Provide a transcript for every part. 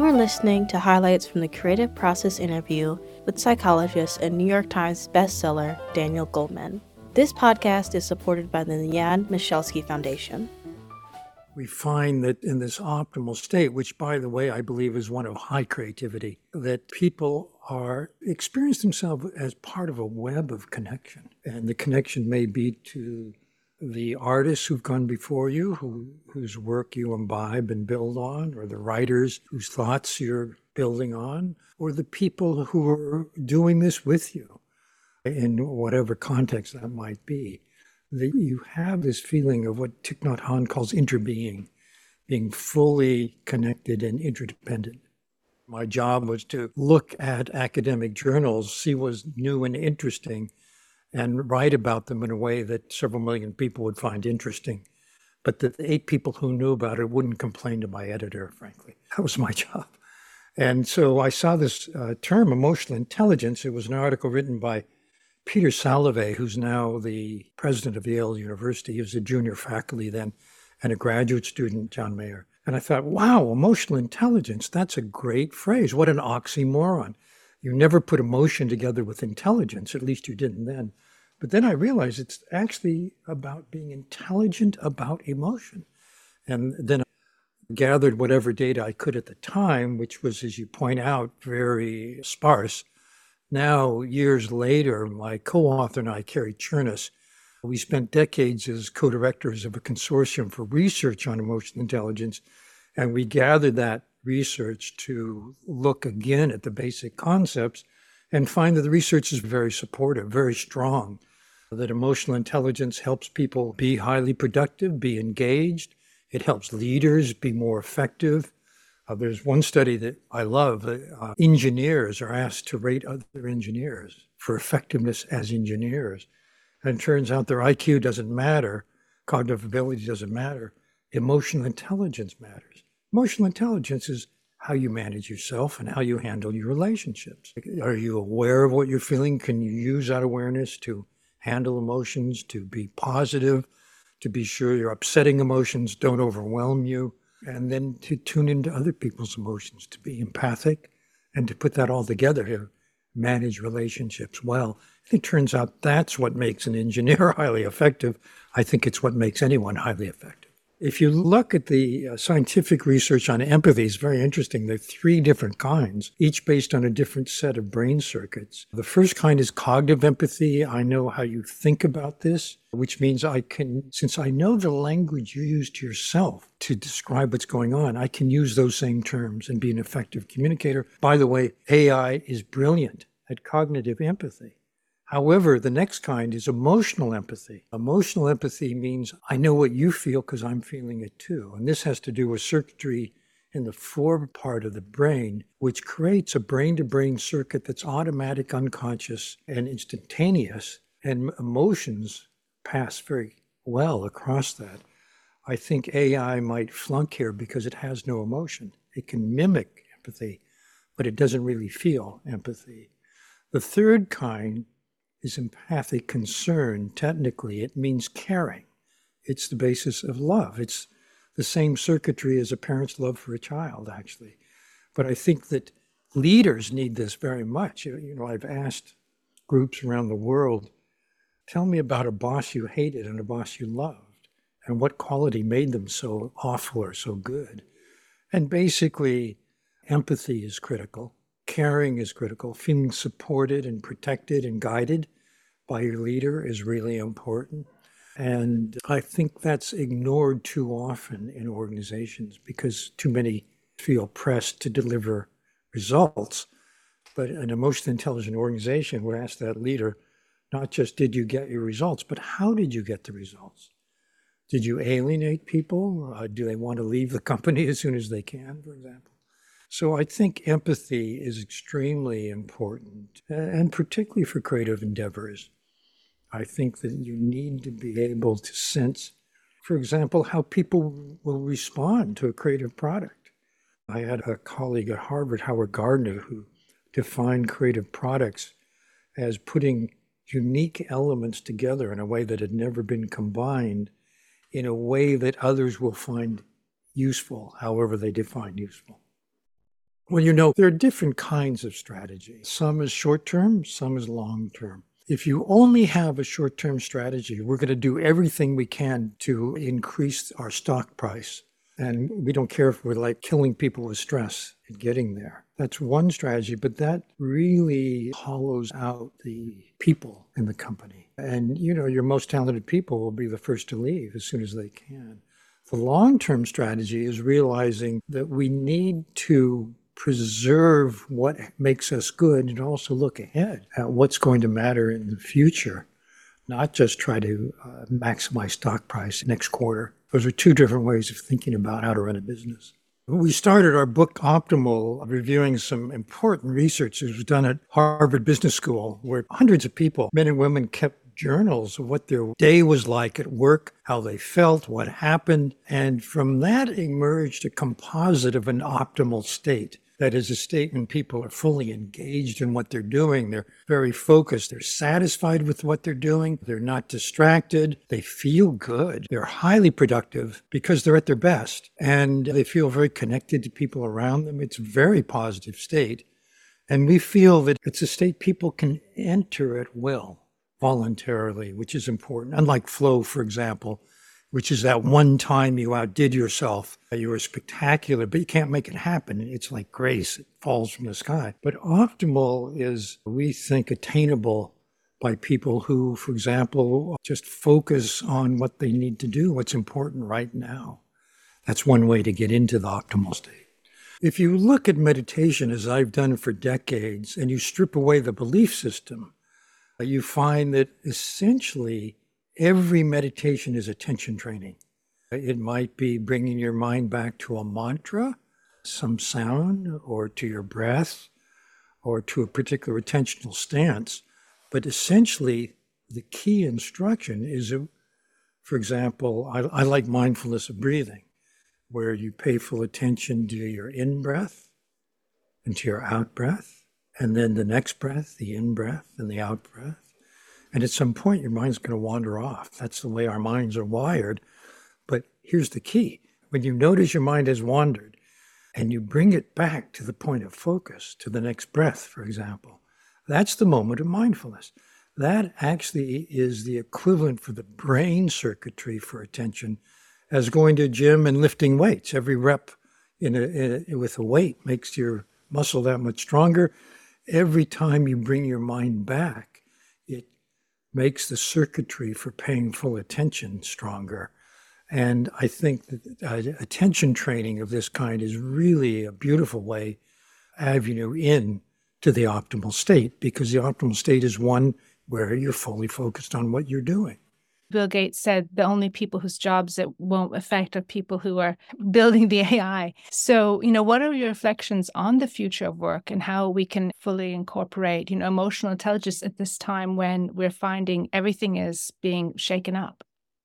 are listening to highlights from the Creative Process interview with psychologist and New York Times bestseller Daniel Goleman. This podcast is supported by the Jan Michalski Foundation. We find that in this optimal state, which, by the way, I believe is one of high creativity, that people are experience themselves as part of a web of connection. And the connection may be to the artists who've gone before you, whose work you imbibe and build on, or the writers whose thoughts you're building on, or the people who are doing this with you in whatever context that might be. That you have this feeling of what Thich Nhat Hanh calls interbeing, being fully connected and interdependent. My job was to look at academic journals, see what's new and interesting, and write about them in a way that several million people would find interesting, but that the 8 people who knew about it wouldn't complain to my editor, frankly. That was my job. And so I saw this term, emotional intelligence. It was an article written by Peter Salovey, who's now the president of Yale University. He was a junior faculty then, and a graduate student, John Mayer. And I thought, wow, emotional intelligence, that's a great phrase. What an oxymoron. You never put emotion together with intelligence, at least you didn't then. But then I realized it's actually about being intelligent about emotion. And then I gathered whatever data I could at the time, which was, as you point out, very sparse. Now, years later, my co-author and I, Carrie Chernis, we spent decades as co-directors of a consortium for research on emotional intelligence, and we gathered that research to look again at the basic concepts and find that the research is very supportive, very strong, that emotional intelligence helps people be highly productive, be engaged. It helps leaders be more effective. There's one study that I love. Engineers are asked to rate other engineers for effectiveness as engineers. And it turns out their IQ doesn't matter. Cognitive ability doesn't matter. Emotional intelligence matters. Emotional intelligence is how you manage yourself and how you handle your relationships. Are you aware of what you're feeling? Can you use that awareness to handle emotions, to be positive, to be sure your upsetting emotions don't overwhelm you, and then to tune into other people's emotions, to be empathic, and to put that all together here, manage relationships well. It turns out that's what makes an engineer highly effective. I think it's what makes anyone highly effective. If you look at the scientific research on empathy, it's very interesting. There are 3 different kinds, each based on a different set of brain circuits. The first kind is cognitive empathy. I know how you think about this, which means I can, since I know the language you use to yourself to describe what's going on, I can use those same terms and be an effective communicator. By the way, AI is brilliant at cognitive empathy. However, the next kind is emotional empathy. Emotional empathy means I know what you feel because I'm feeling it too. And this has to do with circuitry in the fore part of the brain, which creates a brain-to-brain circuit that's automatic, unconscious, and instantaneous. And emotions pass very well across that. I think AI might flunk here because it has no emotion. It can mimic empathy, but it doesn't really feel empathy. The third kind is empathic concern. Technically, it means caring. It's the basis of love. It's the same circuitry as a parent's love for a child, actually. But I think that leaders need this very much. I've asked groups around the world, tell me about a boss you hated and a boss you loved, and what quality made them so awful or so good. And basically, empathy is critical. Caring is critical. Feeling supported and protected and guided by your leader is really important. And I think that's ignored too often in organizations because too many feel pressed to deliver results. But an emotionally intelligent organization would ask that leader, not just did you get your results, but how did you get the results? Did you alienate people? Do they want to leave the company as soon as they can, for example? So I think empathy is extremely important, and particularly for creative endeavors. I think that you need to be able to sense, for example, how people will respond to a creative product. I had a colleague at Harvard, Howard Gardner, who defined creative products as putting unique elements together in a way that had never been combined, in a way that others will find useful, however they define useful. Well, there are different kinds of strategy. Some is short-term, some is long-term. If you only have a short-term strategy, we're going to do everything we can to increase our stock price. And we don't care if we're like killing people with stress and getting there. That's one strategy, but that really hollows out the people in the company. And, your most talented people will be the first to leave as soon as they can. The long-term strategy is realizing that we need to preserve what makes us good and also look ahead at what's going to matter in the future, not just try to maximize stock price next quarter. Those are two different ways of thinking about how to run a business. We started our book Optimal reviewing some important research that was done at Harvard Business School, where hundreds of people, men and women, kept journals of what their day was like at work, how they felt, what happened. And from that emerged a composite of an optimal state. That is a state when people are fully engaged in what they're doing. They're very focused. They're satisfied with what they're doing. They're not distracted. They feel good. They're highly productive because they're at their best. And they feel very connected to people around them. It's a very positive state. And we feel that it's a state people can enter at will, voluntarily, which is important. Unlike flow, for example, which is that one time you outdid yourself. You were spectacular, but you can't make it happen. It's like grace. It falls from the sky. But optimal is, we think, attainable by people who, for example, just focus on what they need to do, what's important right now. That's one way to get into the optimal state. If you look at meditation, as I've done for decades, and you strip away the belief system, you find that essentially every meditation is attention training. It might be bringing your mind back to a mantra, some sound, or to your breath, or to a particular attentional stance. But essentially, the key instruction is, for example, I like mindfulness of breathing, where you pay full attention to your in-breath and to your out-breath, and then the next breath, the in-breath and the out-breath. And at some point, your mind's going to wander off. That's the way our minds are wired. But here's the key. When you notice your mind has wandered and you bring it back to the point of focus, to the next breath, for example, that's the moment of mindfulness. That actually is the equivalent for the brain circuitry for attention as going to a gym and lifting weights. Every rep with a weight makes your muscle that much stronger. Every time you bring your mind back, makes the circuitry for paying full attention stronger. And I think that attention training of this kind is really a beautiful avenue in to the optimal state, because the optimal state is one where you're fully focused on what you're doing. Bill Gates said the only people whose jobs it won't affect are people who are building the AI. So, what are your reflections on the future of work and how we can fully incorporate, emotional intelligence at this time when we're finding everything is being shaken up?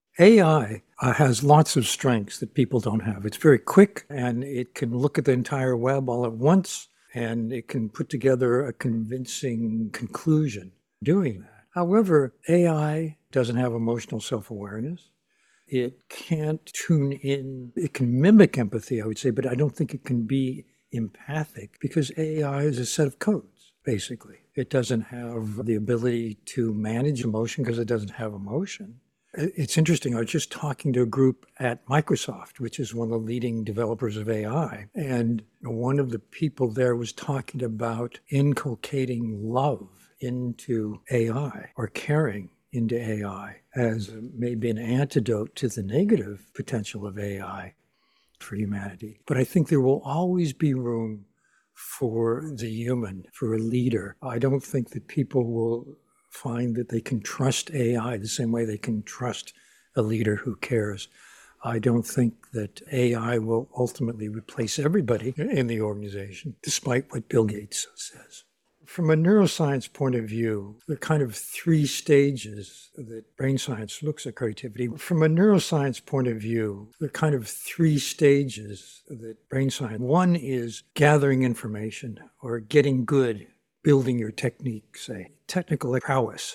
AI has lots of strengths that people don't have. It's very quick, and it can look at the entire web all at once, and it can put together a convincing conclusion doing that. However, AI doesn't have emotional self-awareness. It can't tune in. It can mimic empathy, I would say, but I don't think it can be empathic, because AI is a set of codes, basically. It doesn't have the ability to manage emotion because it doesn't have emotion. It's interesting. I was just talking to a group at Microsoft, which is one of the leading developers of AI. And one of the people there was talking about inculcating love into AI, or caring into AI, as maybe an antidote to the negative potential of AI for humanity. But I think there will always be room for the human, for a leader. I don't think that people will find that they can trust AI the same way they can trust a leader who cares. I don't think that AI will ultimately replace everybody in the organization, despite what Bill Gates says. From a neuroscience point of view, there are kind of three stages that brain science looks at creativity. From a neuroscience point of view, there are kind of three stages that brain science. One is gathering information or getting good, building your technique, say, technical prowess.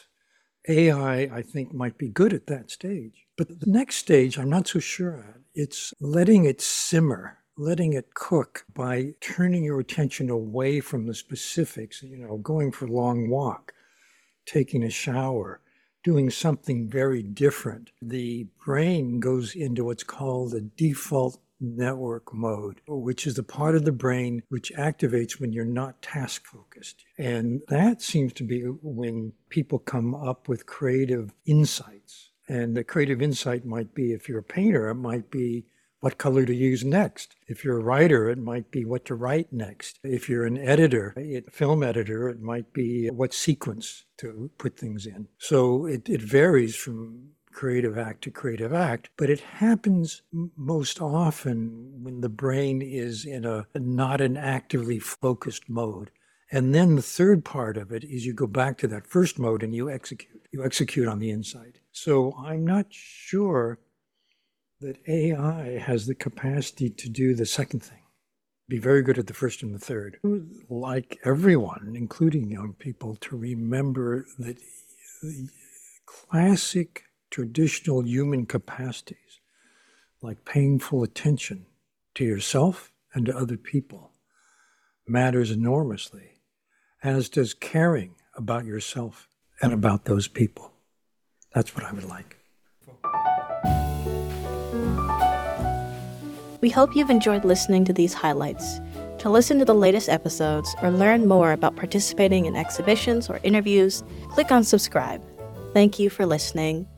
AI, I think, might be good at that stage. But the next stage, I'm not so sure at. It's letting it simmer letting it cook by turning your attention away from the specifics, going for a long walk, taking a shower, doing something very different. The brain goes into what's called a default network mode, which is the part of the brain which activates when you're not task focused. And that seems to be when people come up with creative insights. And the creative insight might be, if you're a painter, it might be what color to use next. If you're a writer, it might be what to write next. If you're an editor, a film editor, it might be what sequence to put things in. So it varies from creative act to creative act, but it happens most often when the brain is in not an actively focused mode. And then the third part of it is you go back to that first mode and you execute on the inside. So I'm not sure that AI has the capacity to do the second thing, be very good at the first and the third. I would like everyone, including young people, to remember that the classic traditional human capacities, like paying full attention to yourself and to other people, matters enormously, as does caring about yourself and about those people. That's what I would like. We hope you've enjoyed listening to these highlights. To listen to the latest episodes or learn more about participating in exhibitions or interviews, click on subscribe. Thank you for listening.